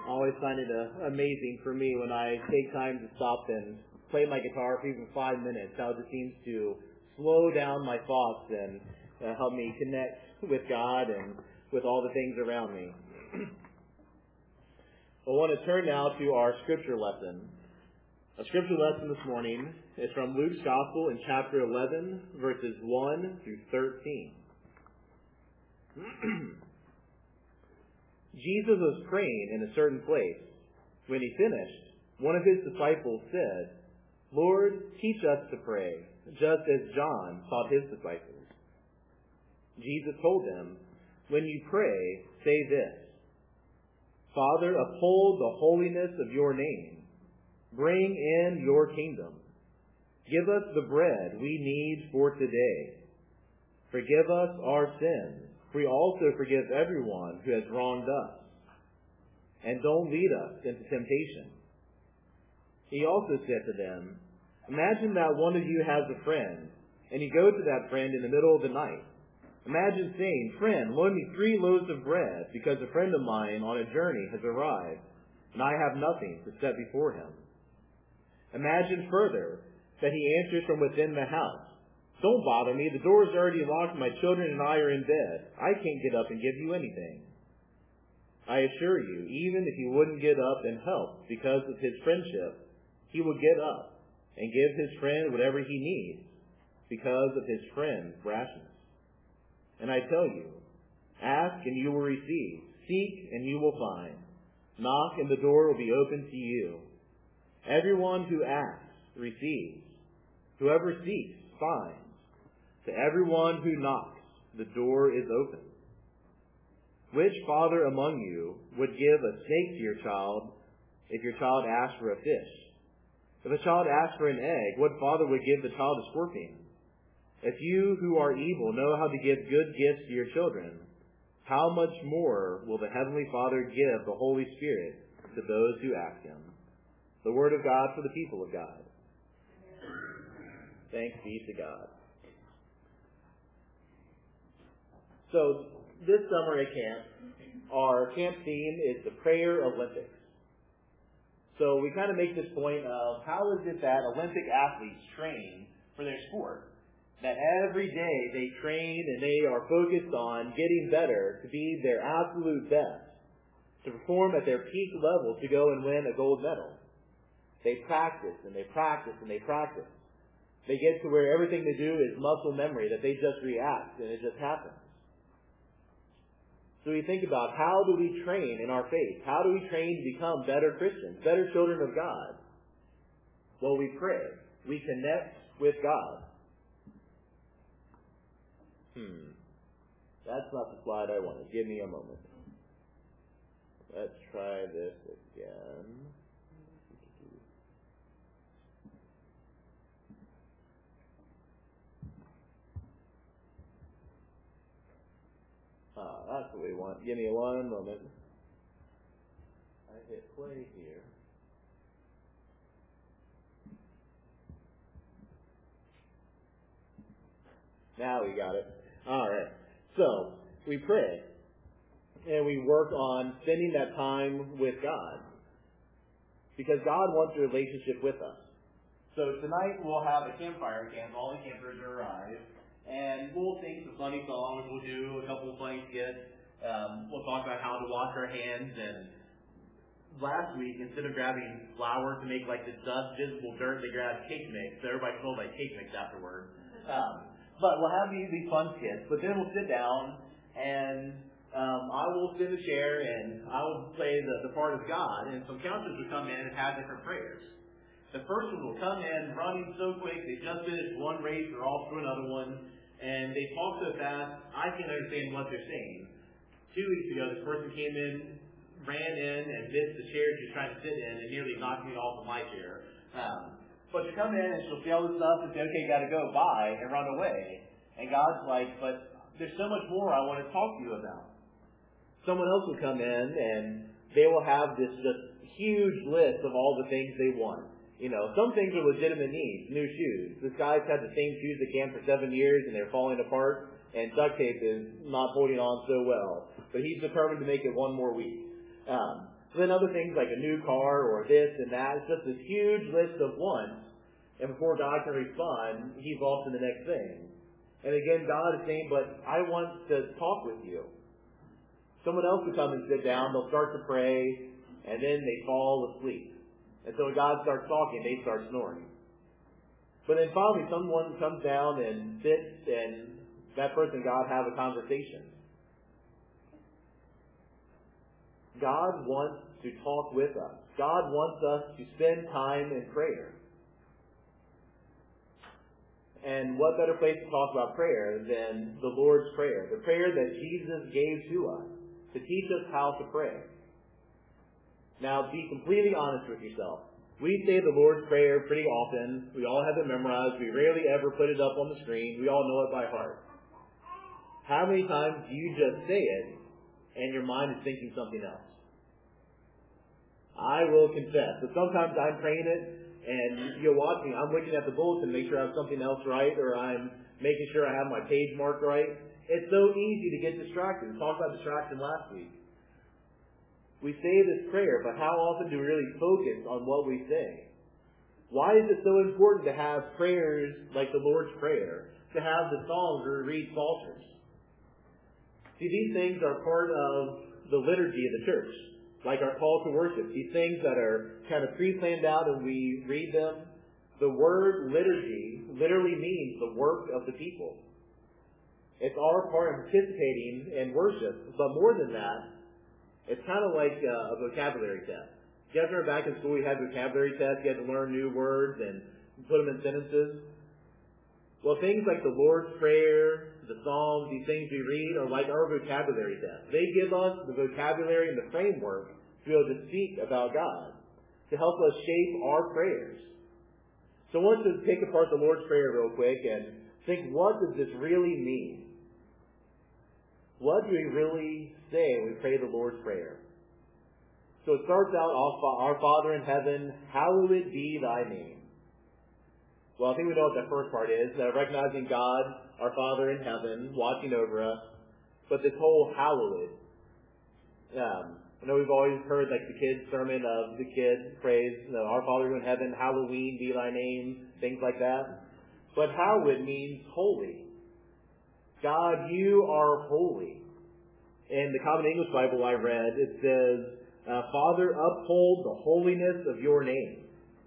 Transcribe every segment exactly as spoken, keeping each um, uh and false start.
I always find it uh, amazing for me when I take time to stop and play my guitar for even five minutes, how it just seems to slow down my thoughts and uh, help me connect with God and with all the things around me. I want to turn now to our scripture lesson. A scripture lesson this morning is from Luke's Gospel in chapter eleven, verses one through thirteen. Jesus was praying in a certain place. When he finished, one of his disciples said, "Lord, teach us to pray, just as John taught his disciples." Jesus told them, "When you pray, say this: Father, uphold the holiness of your name. Bring in your kingdom. Give us the bread we need for today. Forgive us our sins. We also forgive everyone who has wronged us. And don't lead us into temptation." He also said to them, "Imagine that one of you has a friend, and you go to that friend in the middle of the night. Imagine saying, 'Friend, loan me three loaves of bread, because a friend of mine on a journey has arrived, and I have nothing to set before him.' Imagine further that he answers from within the house, 'Don't bother me, the door is already locked, my children and I are in bed. I can't get up and give you anything.' I assure you, even if he wouldn't get up and help because of his friendship, he will get up and give his friend whatever he needs because of his friend's rashness. And I tell you, ask and you will receive, seek and you will find, knock and the door will be open to you. Everyone who asks receives, whoever seeks finds. To everyone who knocks, the door is open. Which father among you would give a snake to your child if your child asked for a fish? If a child asked for an egg, what father would give the child a scorpion? If you who are evil know how to give good gifts to your children, how much more will the Heavenly Father give the Holy Spirit to those who ask him?" The word of God for the people of God. Thanks be to God. So, this summer at camp, our camp theme is the Prayer Olympics. So we kind of make this point of how is it that Olympic athletes train for their sport? That every day they train and they are focused on getting better to be their absolute best, to perform at their peak level to go and win a gold medal. They practice and they practice and they practice. They get to where everything they do is muscle memory, that they just react and it just happens. So we think about, how do we train in our faith? How do we train to become better Christians, better children of God? Well, we pray. We connect with God. Hmm. That's not the slide I wanted. Give me a moment. Let's try this again. Ah, that's what we want. Give me one moment. I hit play here. Now we got it. All right. So, we pray. And we work on spending that time with God. Because God wants a relationship with us. So tonight we'll have a campfire camp. All the campers are arrived. And we'll sing some funny songs. We'll do a couple of funny skits. Um, we'll talk about how to wash our hands. And last week, instead of grabbing flour to make like this dust visible dirt, they grabbed cake mix. So everybody smelled like cake mix afterwards. Um, but we'll have these, these fun skits. But then we'll sit down and um, I will sit in the chair and I will play the, the part of God. And some counselors will come in and have different prayers. The first one will come in running so quick, they just finished one race, they're off to another one, and they talk so fast, I can't understand what they're saying. Two weeks ago, this person came in, ran in, and missed the chair she was trying to sit in, and nearly knocked me off of my chair. Um, but she'll come in, and she'll see all this stuff, and say, okay, gotta go, bye, and run away. And God's like, but there's so much more I want to talk to you about. Someone else will come in, and they will have this just huge list of all the things they want. You know, some things are legitimate needs. New shoes. This guy's had the same shoes at camp for seven years and they're falling apart, and duct tape is not holding on so well. But he's determined to make it one more week. Um, And then other things like a new car or this and that. It's just this huge list of wants. And before God can respond, he's off to the next thing. And again, God is saying, but I want to talk with you. Someone else will come and sit down, they'll start to pray, and then they fall asleep. And so when God starts talking, they start snoring. But then finally someone comes down and sits, and that person and God have a conversation. God wants to talk with us. God wants us to spend time in prayer. And what better place to talk about prayer than the Lord's Prayer, the prayer that Jesus gave to us to teach us how to pray. Now, be completely honest with yourself. We say the Lord's Prayer pretty often. We all have it memorized. We rarely ever put it up on the screen. We all know it by heart. How many times do you just say it and your mind is thinking something else? I will confess that sometimes I'm praying it and you're watching, I'm looking at the bulletin to make sure I have something else right, or I'm making sure I have my page marked right. It's so easy to get distracted. We talked about distraction last week. We say this prayer, but how often do we really focus on what we say? Why is it so important to have prayers like the Lord's Prayer, to have the Psalms or read Psalters? See, these things are part of the liturgy of the church, like our call to worship. These things that are kind of pre-planned out and we read them. The word liturgy literally means the work of the people. It's our part of participating in worship, but more than that, it's kind of like a vocabulary test. You guys remember back in school we had vocabulary tests, you had to learn new words and put them in sentences? Well, things like the Lord's Prayer, the Psalms, these things we read are like our vocabulary test. They give us the vocabulary and the framework to be able to speak about God, to help us shape our prayers. So I want to take apart the Lord's Prayer real quick and think, what does this really mean? What do we really say when we pray the Lord's Prayer? So it starts out, Our Father in heaven, hallowed be thy name. Well, I think we know what that first part is, uh, recognizing God, our Father in heaven, watching over us. But this whole hallowed, um, I know we've always heard like the kids' sermon of the kid praise, you know, Our Father in heaven, Halloween be thy name, things like that. But hallowed means holy. God, you are holy. In the Common English Bible I read, it says, uh, Father, uphold the holiness of your name.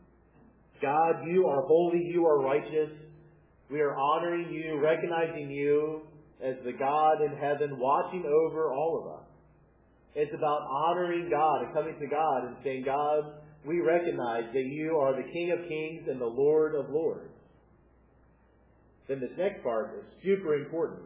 God, you are holy, you are righteous. We are honoring you, recognizing you as the God in heaven watching over all of us. It's about honoring God and coming to God and saying, God, we recognize that you are the King of kings and the Lord of lords. Then this next part is super important.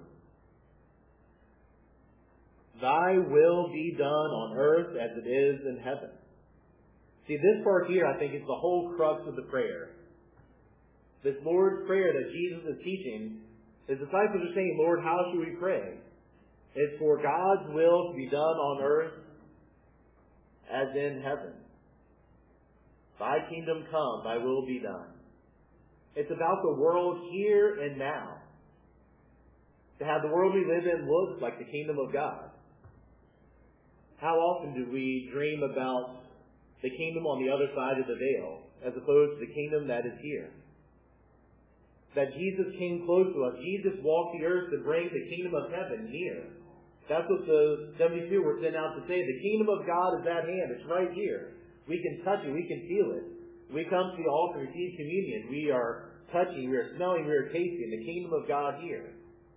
Thy will be done on earth as it is in heaven. See, this part here, I think, is the whole crux of the prayer. This Lord's Prayer that Jesus is teaching, his disciples are saying, Lord, how should we pray? It's for God's will to be done on earth as in heaven. Thy kingdom come, thy will be done. It's about the world here and now. To have the world we live in look like the kingdom of God. How often do we dream about the kingdom on the other side of the veil, as opposed to the kingdom that is here? That Jesus came close to us. Jesus walked the earth to bring the kingdom of heaven near. That's what the seventy-two were sent out to say. The kingdom of God is at hand. It's right here. We can touch it. We can feel it. We come to the altar to receive communion. We are touching, we are smelling, we are tasting the kingdom of God here.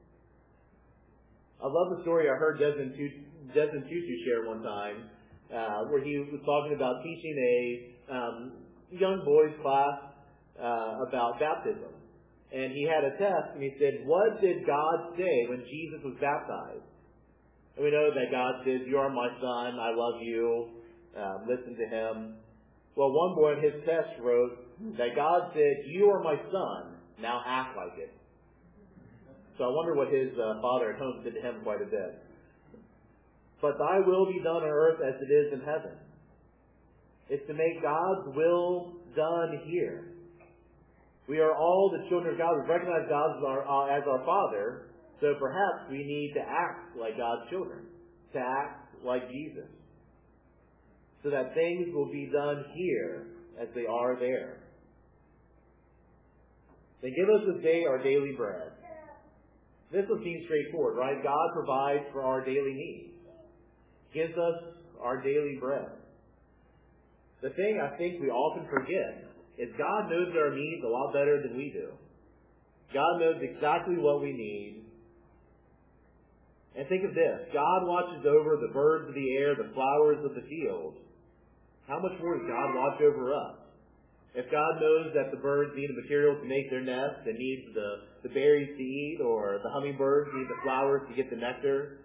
I love the story I heard Desmond Tutu share one time, uh, where he was talking about teaching a um, young boys class uh, about baptism. And he had a test, and he said, what did God say when Jesus was baptized? And we know that God says, you are my son, I love you, uh, listen to him. Well, one boy in his test wrote that God said, you are my son, now act like it. So I wonder what his uh, father at home did to him quite a bit. But thy will be done on earth as it is in heaven. It's to make God's will done here. We are all the children of God. We recognize God as our, uh, as our Father, so perhaps we need to act like God's children, to act like Jesus. so that things will be done here as they are there. Then give us this day our daily bread. This will seem straightforward, right? God provides for our daily needs. Gives us our daily bread. The thing I think we often forget is God knows our needs a lot better than we do. God knows exactly what we need. And think of this. God watches over the birds of the air, the flowers of the field. How much more does God watch over us? If God knows that the birds need the material to make their nest and needs the, the berries to eat, or the hummingbirds need the flowers to get the nectar,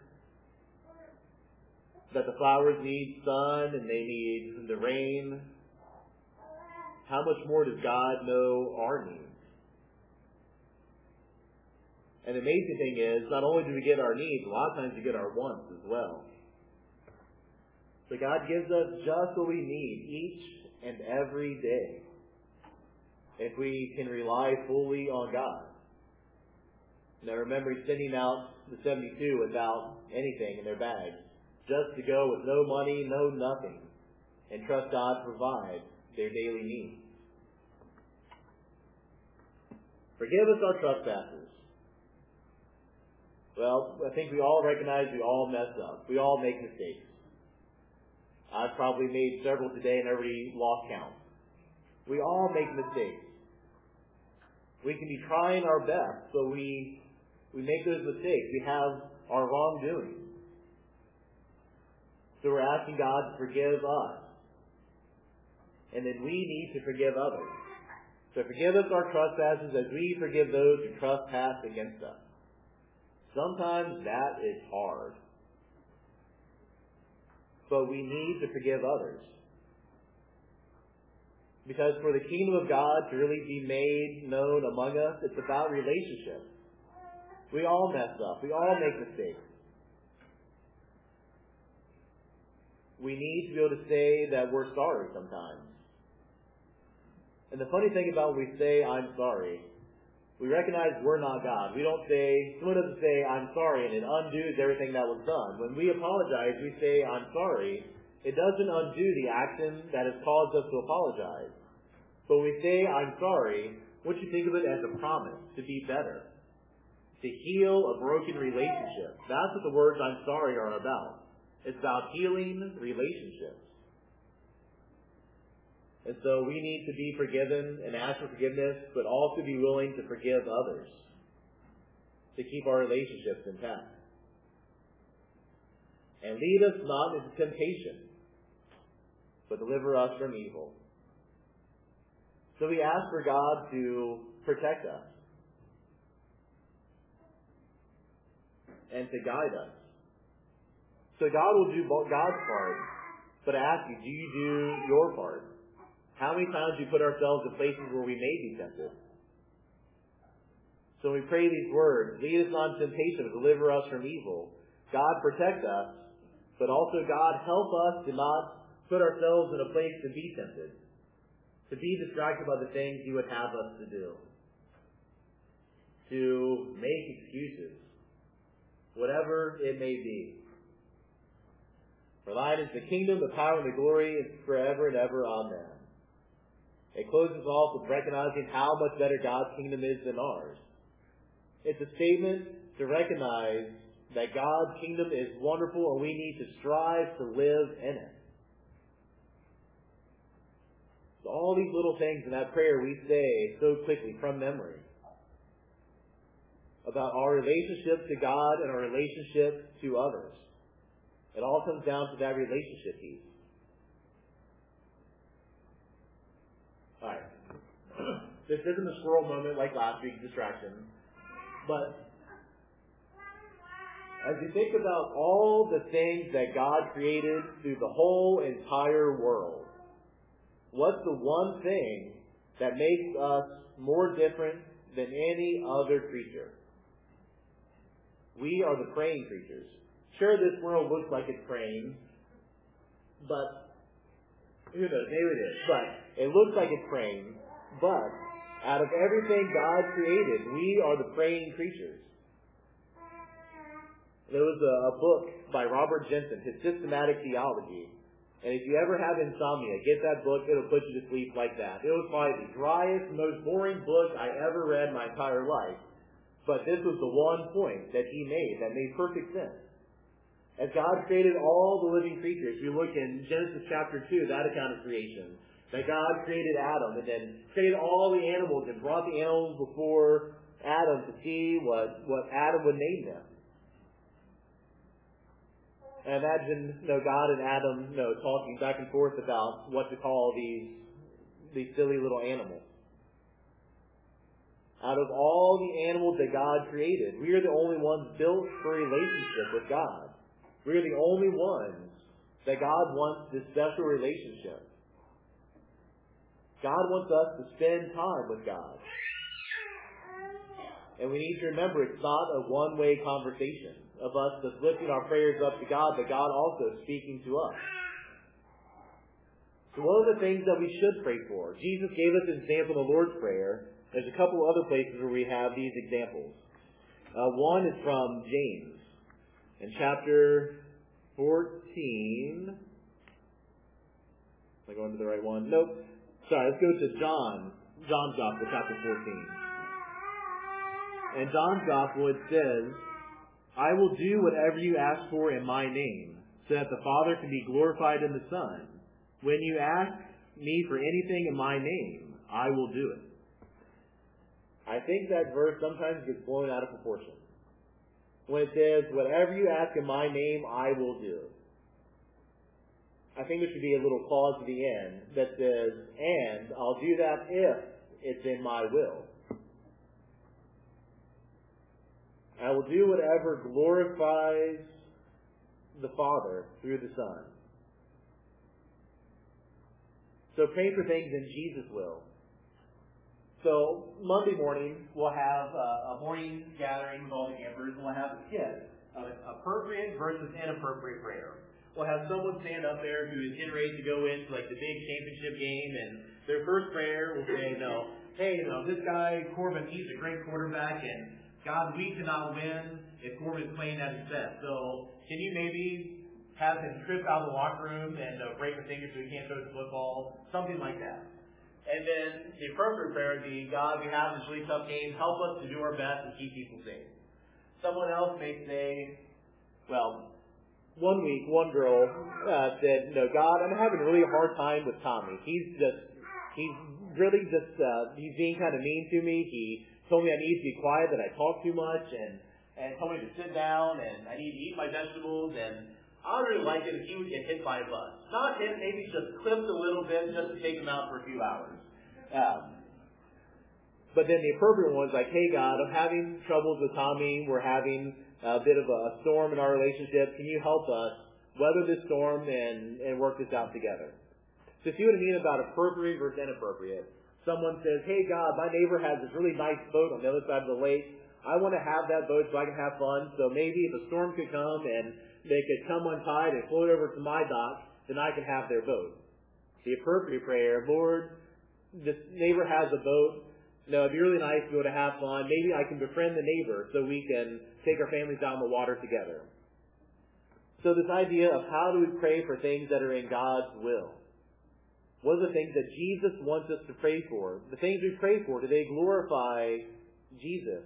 that the flowers need sun and they need the rain, how much more does God know our needs? And the amazing thing is, not only do we get our needs, a lot of times we get our wants as well. So God gives us just what we need each and every day, if we can rely fully on God. And I remember sending out the seventy-two without anything in their bags, just to go with no money, no nothing, and trust God to provide their daily needs. Forgive us our trespasses. Well, I think we all recognize we all mess up. We all make mistakes. I've probably made several today and already lost count. We all make mistakes. We can be trying our best, but we we make those mistakes. We have our wrongdoing. So we're asking God to forgive us. And then we need to forgive others. So forgive us our trespasses as we forgive those who trespass against us. Sometimes that is hard. But we need to forgive others. Because for the kingdom of God to really be made known among us, it's about relationships. We all mess up. We all make mistakes. We need to be able to say that we're sorry sometimes. And the funny thing about when we say, I'm sorry, we recognize we're not God. We don't say, someone doesn't say, I'm sorry, and it undoes everything that was done. When we apologize, we say, I'm sorry. It doesn't undo the action that has caused us to apologize. But when we say, I'm sorry, I want you to think of it as a promise to be better, to heal a broken relationship. That's what the words I'm sorry are about. It's about healing relationships. And so we need to be forgiven and ask for forgiveness, but also be willing to forgive others to keep our relationships intact. And lead us not into temptation, but deliver us from evil. So we ask for God to protect us and to guide us. So God will do God's part, but I ask you, do you do your part? How many times do we put ourselves in places where we may be tempted? So we pray these words, lead us not into temptation, but deliver us from evil. God protect us, but also God help us to not put ourselves in a place to be tempted, to be distracted by the things you would have us to do, to make excuses, whatever it may be. For thine is the kingdom, the power, and the glory forever and ever. Amen. It closes off with recognizing how much better God's kingdom is than ours. It's a statement to recognize that God's kingdom is wonderful and we need to strive to live in it. So all these little things in that prayer we say so quickly from memory about our relationship to God and our relationship to others. It all comes down to that relationship piece. Alright. This isn't a squirrel moment like last week's distraction. But as you think about all the things that God created through the whole entire world, what's the one thing that makes us more different than any other creature? We are the praying creatures. Sure, this world looks like it's praying, but who knows, maybe it is. But it looks like it's praying, but out of everything God created, we are the praying creatures. There was a, a book by Robert Jensen, his Systematic Theology, And if you ever have insomnia, get that book. It'll put you to sleep like that. It was probably the driest, most boring book I ever read my entire life. But this was the one point that he made that made perfect sense. As God created all the living creatures, you look in Genesis chapter two, that account of creation, that God created Adam and then created all the animals and brought the animals before Adam to see what, what Adam would name them. And imagine, you know, God and Adam, you know, talking back and forth about what to call these, these silly little animals. Out of all the animals that God created, we are the only ones built for a relationship with God. We are the only ones that God wants this special relationship. God wants us to spend time with God. And we need to remember it's not a one-way conversation of us just lifting our prayers up to God, but God also speaking to us. So what are the things that we should pray for? Jesus gave us an example in the Lord's Prayer. There's a couple other places where we have these examples. Uh, one is from James. In chapter fourteen. Am I going to the right one? Nope. Sorry, let's go to John. John's Gospel, chapter fourteen. In John's Gospel it says, I will do whatever you ask for in my name, so that the Father can be glorified in the Son. When you ask me for anything in my name, I will do it. I think that verse sometimes gets blown out of proportion. When it says, whatever you ask in my name, I will do. I think there should be a little clause at the end that says, and I'll do that if it's in my will. I will do whatever glorifies the Father through the Son. So pray for things in Jesus' will. So Monday morning, we'll have a, a morning gathering with all the campers, and we'll have a skit of appropriate versus inappropriate prayer. We'll have someone stand up there who is getting ready to go into like the big championship game, and their first prayer will say, no, hey, no, this guy, Corbin, he's a great quarterback, and God, we cannot win if Corbin is playing at his best. So can you maybe have him trip out of the locker room and uh, break a finger so he can't throw the football? Something like that. And then the appropriate prayer would be, God, we have this really tough game. Help us to do our best and keep people safe. Someone else may say, well, one week, one girl uh, said, no, God, I'm having a really hard time with Tommy. He's just, he's really just, uh, he's being kind of mean to me. He told me I need to be quiet, that I talk too much, and, and told me to sit down, and I need to eat my vegetables, and I would really like it if he would get hit by a bus. Not hit, maybe just clipped a little bit just to take him out for a few hours. Um, but then the appropriate one's like, hey God, I'm having troubles with Tommy. We're having a bit of a storm in our relationship. Can you help us weather this storm and, and work this out together? So see what I mean about appropriate versus inappropriate. Someone says, hey God, my neighbor has this really nice boat on the other side of the lake. I want to have that boat so I can have fun. So maybe if a storm could come and they could come untied and float over to my dock, then I can have their boat. The appropriate prayer, Lord, this neighbor has a boat. No, it'd be really nice to be able to have fun. Maybe I can befriend the neighbor so we can take our families down the water together. So this idea of how do we pray for things that are in God's will? What are the things that Jesus wants us to pray for? The things we pray for, do they glorify Jesus?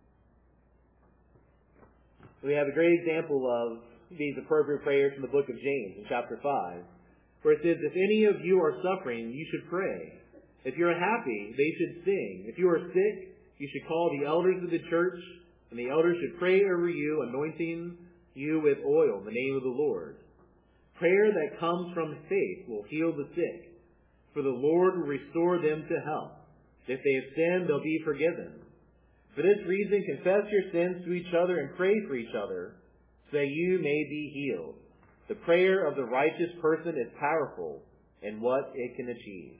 We have a great example of these appropriate prayers from the book of James in chapter five, where it says, if any of you are suffering, you should pray. If you're happy, they should sing. If you are sick, you should call the elders of the church, and the elders should pray over you, anointing you with oil in the name of the Lord. Prayer that comes from faith will heal the sick, for the Lord will restore them to health. If they have sinned, they'll be forgiven. For this reason, confess your sins to each other and pray for each other, so that you may be healed. The prayer of the righteous person is powerful in what it can achieve.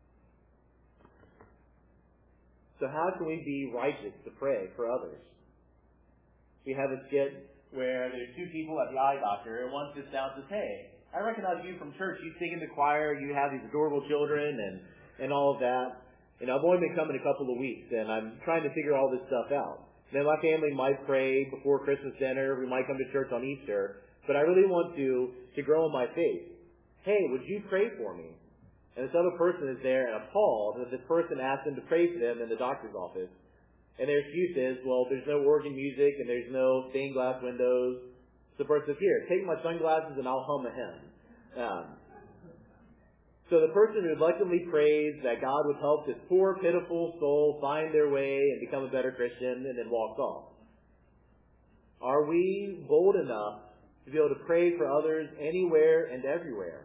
So how can we be righteous to pray for others? We have a skit where there's two people at the eye doctor, and one sits down and says, hey, I recognize you from church. You sing in the choir, you have these adorable children, and, and all of that. And I've only been coming a couple of weeks, and I'm trying to figure all this stuff out. Then my family might pray before Christmas dinner. We might come to church on Easter. But I really want to, to grow in my faith. hey, would you pray for me? And this other person is there and appalled that this person asked them to pray for them in the doctor's office. And their excuse is, well, there's no organ music and there's no stained glass windows. So the person says, here, take my sunglasses and I'll hum a hymn. Um, so the person reluctantly prays that God would help this poor, pitiful soul find their way and become a better Christian, and then walks off. Are we bold enough to be able to pray for others anywhere and everywhere?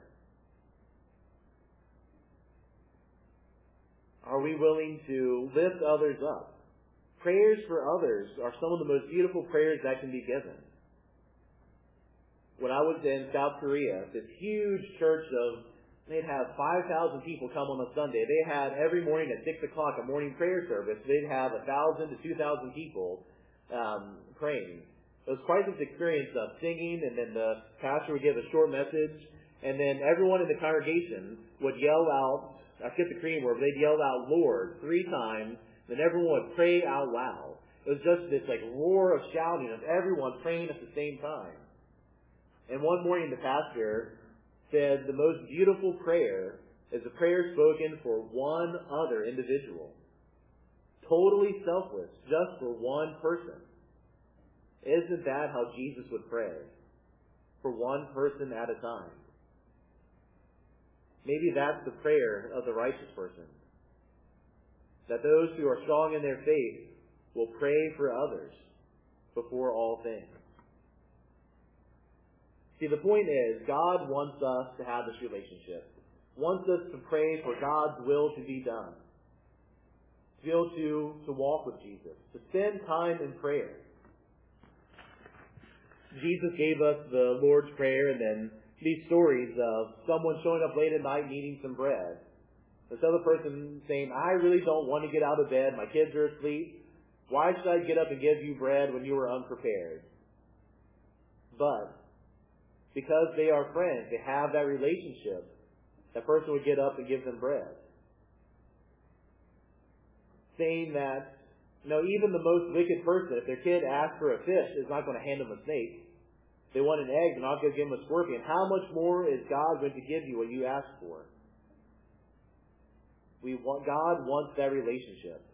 Are we willing to lift others up? Prayers for others are some of the most beautiful prayers that can be given. When I was in South Korea, this huge church of, they'd have five thousand people come on a Sunday. They had every morning at six o'clock a morning prayer service. They'd have one thousand to two thousand people um, praying. It was quite this experience of singing, and then the pastor would give a short message, and then everyone in the congregation would yell out, I forget the Korean word, but they'd yell out, Lord, three times. Then everyone would pray out loud. It was just this like roar of shouting of everyone praying at the same time. And one morning the pastor said the most beautiful prayer is a prayer spoken for one other individual. Totally selfless, just for one person. Isn't that how Jesus would pray? For one person at a time. Maybe that's the prayer of the righteous person. That those who are strong in their faith will pray for others before all things. See, the point is, God wants us to have this relationship. Wants us to pray for God's will to be done. To be able to, to walk with Jesus. To spend time in prayer. Jesus gave us the Lord's Prayer and then these stories of someone showing up late at night needing some bread. This other person saying, I really don't want to get out of bed. My kids are asleep. Why should I get up and give you bread when you were unprepared? But because they are friends, they have that relationship, that person would get up and give them bread. Saying that, you know, even the most wicked person, if their kid asks for a fish, is not going to hand them a snake. If they want an egg, they're not going to give them a scorpion. How much more is God going to give you what you ask for? We want, God wants that relationship.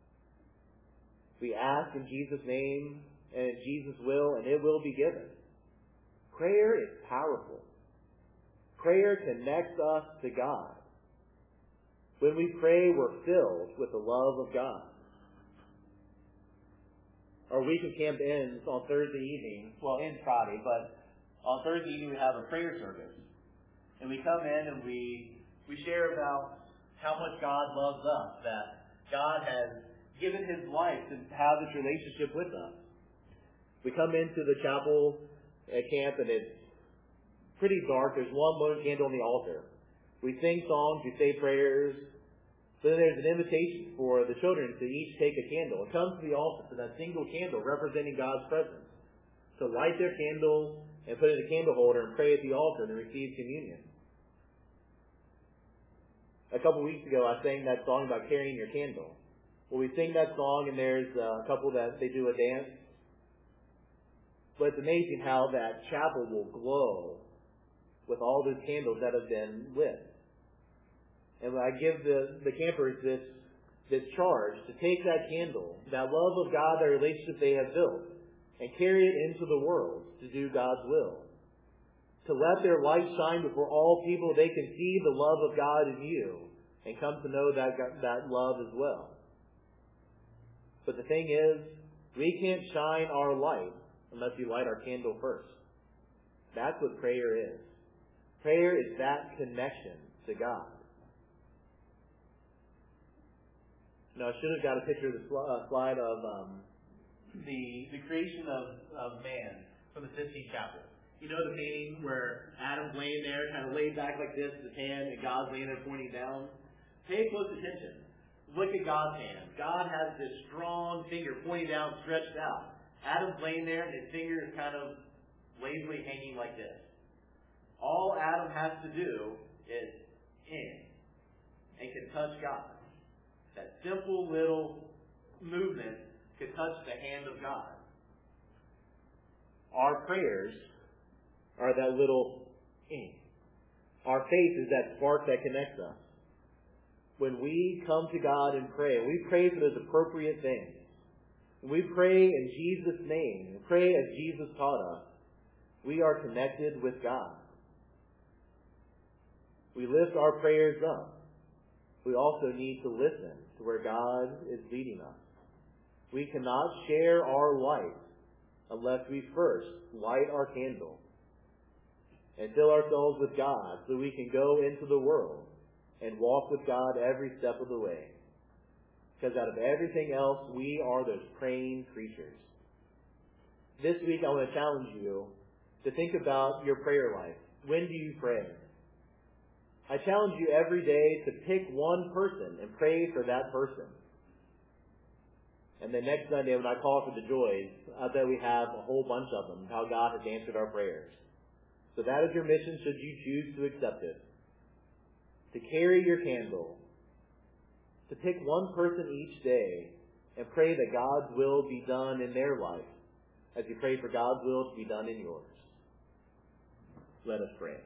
We ask in Jesus' name and in Jesus' will, and it will be given. Prayer is powerful. Prayer connects us to God. When we pray, we're filled with the love of God. Our week of camp ends on Thursday evening. Well, ends Friday, but on Thursday evening we have a prayer service. And we come in and we we share about how much God loves us, that God has given His life to have this relationship with us. We come into the chapel at camp and it's pretty dark. There's one lone candle on the altar. We sing songs, we say prayers. So then there's an invitation for the children to each take a candle and come to the altar to that single candle representing God's presence. To light their candle and put it in a candle holder and pray at the altar and receive communion. A couple weeks ago, I sang that song about carrying your candle. Well, we sing that song, and there's a couple that they do a dance. But it's amazing how that chapel will glow with all those candles that have been lit. And I give the, the campers this, this charge to take that candle, that love of God, that relationship they have built, and carry it into the world to do God's will. To let their light shine before all people, they can see the love of God in you and come to know that, that love as well. But the thing is, we can't shine our light unless we light our candle first. That's what prayer is. Prayer is that connection to God. Now, I should have got a picture of the sl- uh, slide of um, the, the creation of, of man from the Sistine Chapel. You know the painting where Adam's laying there, kind of laid back like this, his hand, and God's laying there pointing down? Pay close attention. Look at God's hand. God has this strong finger pointing down, stretched out. Adam's laying there, and his finger is kind of lazily hanging like this. All Adam has to do is in and can touch God. That simple little movement could touch the hand of God. Our prayers are that little ink. Our faith is that spark that connects us. When we come to God and pray, we pray for those appropriate things. When we pray in Jesus' name, and pray as Jesus taught us, we are connected with God. We lift our prayers up. We also need to listen to where God is leading us. We cannot share our light unless we first light our candle and fill ourselves with God so we can go into the world and walk with God every step of the way. Because out of everything else, we are those praying creatures. This week, I want to challenge you to think about your prayer life. When do you pray? I challenge you every day to pick one person and pray for that person. And then next Sunday, when I call for the joys, I bet we have a whole bunch of them, how God has answered our prayers. So that is your mission should you choose to accept it. To carry your candle. To pick one person each day and pray that God's will be done in their life as you pray for God's will to be done in yours. Let us pray.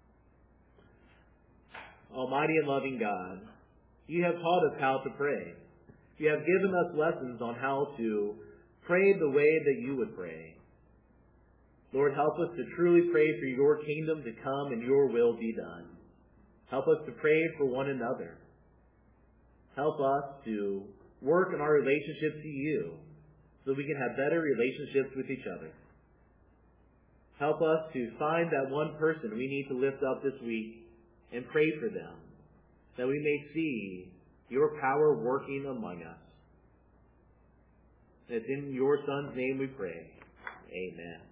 Almighty and loving God, you have taught us how to pray. You have given us lessons on how to pray the way that you would pray. Lord, help us to truly pray for your kingdom to come and your will be done. Help us to pray for one another. Help us to work on our relationship to you so we can have better relationships with each other. Help us to find that one person we need to lift up this week and pray for them, that we may see your power working among us. It's in your Son's name we pray. Amen.